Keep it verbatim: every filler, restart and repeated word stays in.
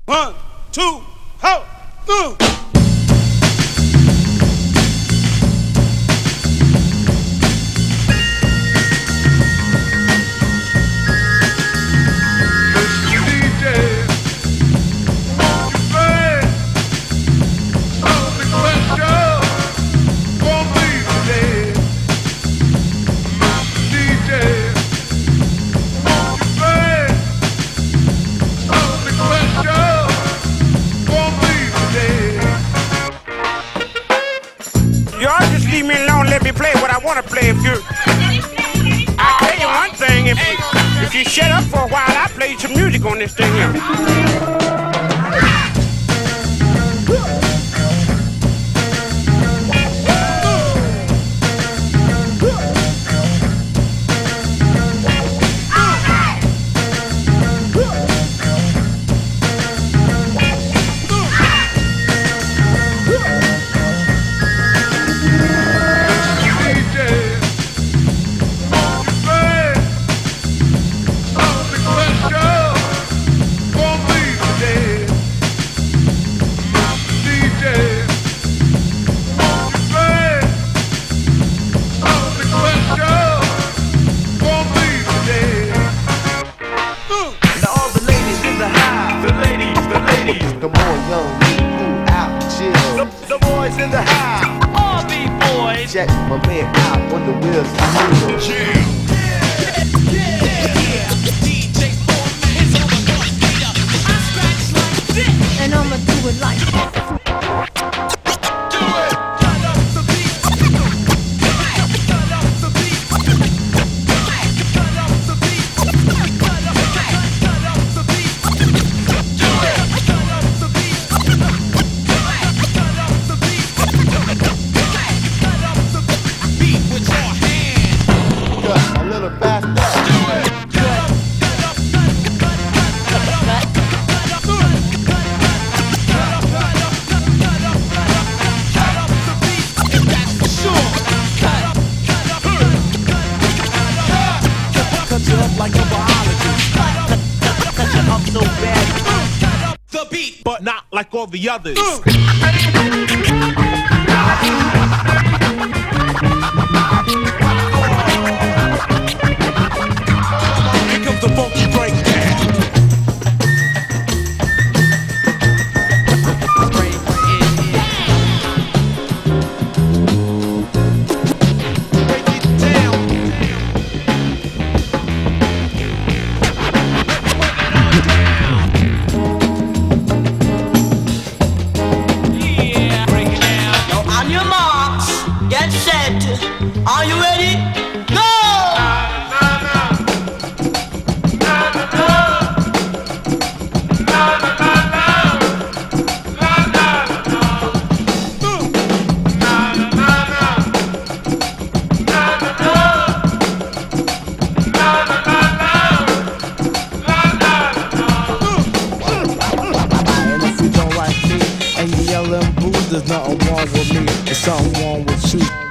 One, two, ho, uh. Want to play if you I tell you one thing, if you, if you shut up for a while, I play some music on this thing here. Come on, young, cool out, chill. The, the boys in the house, all these boys. Check my man out when the wheels are chill. Yeah, yeah, yeah. D J Foreman is on the bus later. I scratch like this, and I'ma do it like that. Do it. Cut up the beat. Cut up the beat. Cut up the beat. Cut up, cut up the beat. Do it. Cut up the beat. Cut up the beat. Cut up the beat with your hand. Cut a little faster. Do it. Cut up, cut up, cut, cut, cut, cut up, cut up, cut up, cut up, cut up, cut up, cut up, cut up the beat, and that's for sure. Cut up, cut up, cut up, cut you up like a biologist. Cut up, cut you up so bad. Cut up the beat, but not like all the others. Here comes the funky breakdown. Break it down. Yeah, break it down. Now on your marks, get set. Are you ready? Go! And if you don't like me and you yelling boo, there's nothing wrong with me. There's something wrong with you.